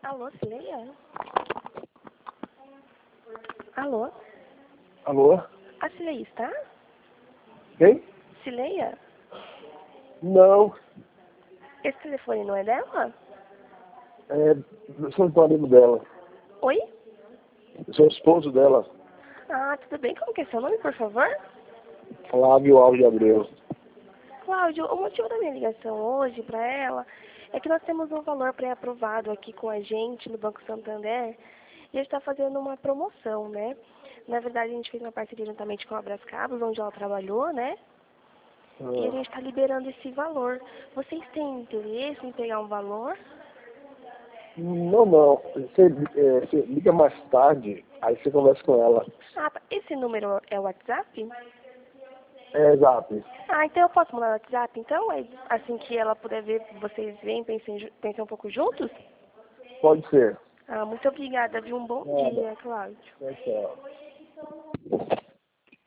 Alô, Cileia? Alô? Alô? A Cileia está? Quem? Cileia? Não, Esse telefone não é dela? eu sou o marido dela. Oi? Eu sou o esposo dela, Ah, tudo bem? Como que é seu nome, por favor? Flávio Alves de Abreu. Cláudio, o motivo da minha ligação hoje para ela é que nós temos um valor pré-aprovado aqui com a gente no Banco Santander e a gente está fazendo uma promoção, né? Na verdade, a gente fez uma parceria juntamente com a Brascabos, onde ela trabalhou, né? E a gente está liberando esse valor. Vocês têm interesse em pegar um valor? Não. Você liga mais tarde, aí você conversa com ela. Ah, tá. Esse número é o WhatsApp? Exato. Ah, então eu posso mandar no WhatsApp, então? Aí, assim que ela puder ver, vocês vêm, pensem um pouco juntos? Pode ser. Ah, muito obrigada, viu? Um bom Nada. dia, Cláudio. Tchau, tchau.